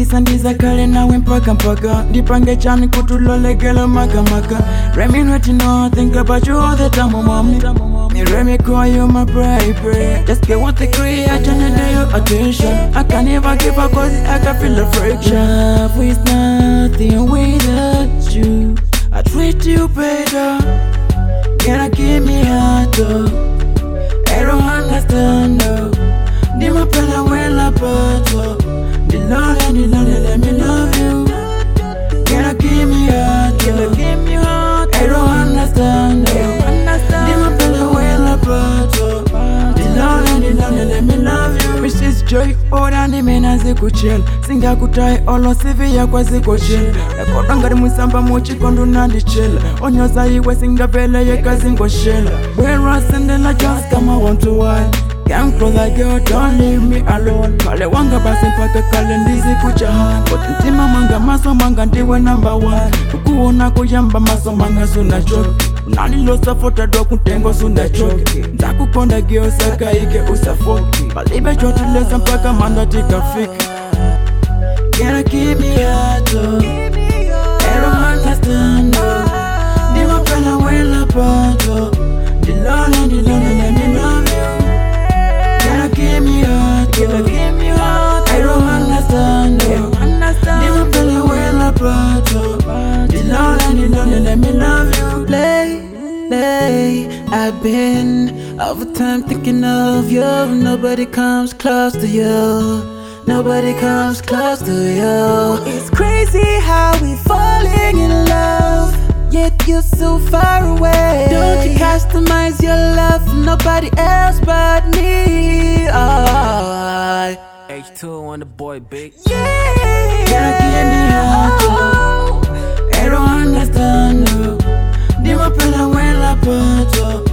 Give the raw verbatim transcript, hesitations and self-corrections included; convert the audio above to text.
sandiza kale nawe mpaka mpaka ndipange chani kutulolegela maka maka Remy what you know I think about you all the time mommy Me Remy call you my pray pray Just get what they create I turn into your attention I can't even give up cause I can feel the friction Love is nothing without you I treat you better Can I give me heart though I don't understand though Di mapela wela pato The Lord and the Lord let me love you Can I give me heart Can I give me heart I don't understand though Di mapela wela pato The Lord and the Lord let me love you Missus Joy Oda ndi mena zikuchela Singa kutai olo sivi ya kwa zikuchela Yakoda ngari musamba mochi kondu nandi chela Onyoza iwe singa vele yeka zingoshela Where I send I just come I want to wine Come closer girl don't leave me alone Kale wanga basi mpaka kale ndizi kuchaha Kote ntima manga maso manga ndiwe number one Kukuona kuyamba maso manga suna choke Unanilosa fota do kutengo suna choke Nzaku konda girl saka ike usafoki Balibe chotu lesa mpaka manda tika fiki Can I keep me heart oh I don't understand oh Di mapela wela pato The Lord and the Lord let me love you Can I give me heart Can I give me heart I don't understand oh Di mapela wela pato The Lord and the Lord let me love you Lately, I've been over time thinking of you Nobody comes close to you Nobody comes close to you It's crazy how we falling in love Yet you're so far away Don't you customize your love for nobody else but me oh. H two on the boy big Yeah Can I give me heart oh I don't understand no Di mapela wela pato